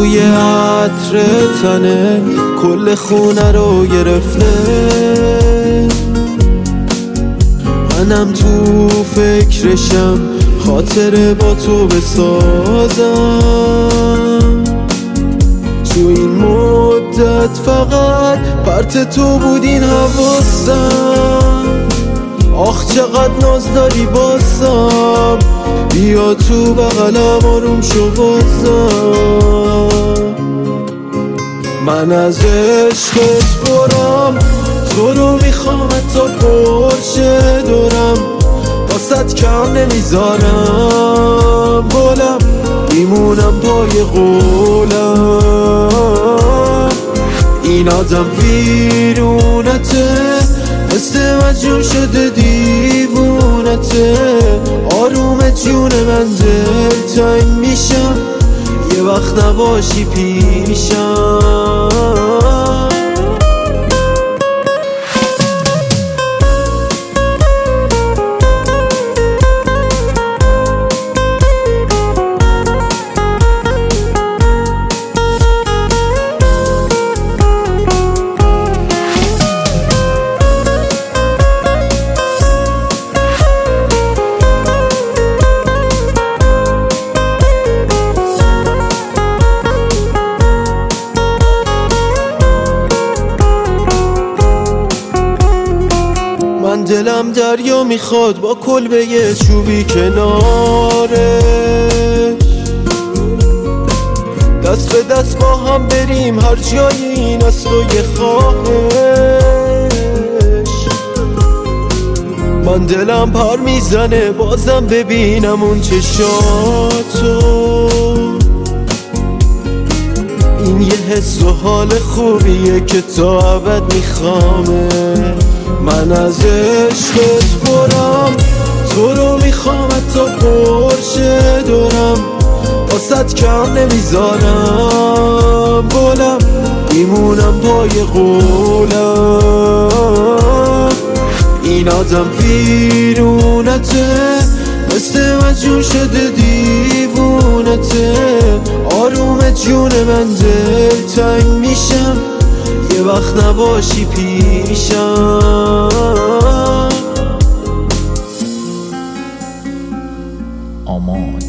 بوی عطر تنه کل خونه رو گرفته، منم تو فکرشم خاطره با تو بسازم. تو این مدت فقط پرت تو بود این حواسم. آخ چقدر ناز داری بازم، بیا تو بغلم آروم شو بازم. من از عشقت برم، تو رو میخوام تا پرشه دورم، واسه کم نمیذارم بولم، میمونم پای قولم. این آدم ویرونته، مثل مجنون شده دیوونته. آروم جون من دلتنگ میشم، یه وقت نباشی پیشم. من دلم دریا میخواد با کلبه یه چوبی کنارش، دست به دست با هم بریم هر جای این است و یه خواهش. من دلم پر میزنه بازم ببینم اون چشاتو، این یه حس و حال خوبیه که تا ابد میخوامه. من از عشقت برم، تو رو میخوام تا پرشه دورم، واسه کم نمیذارم بولم، میمونم پای قولم. این آدم ویرونته، مثل مجنون شده دیوونته. آروم جون من دلتنگ میشم، یه وقت نباشی پیشم. آمان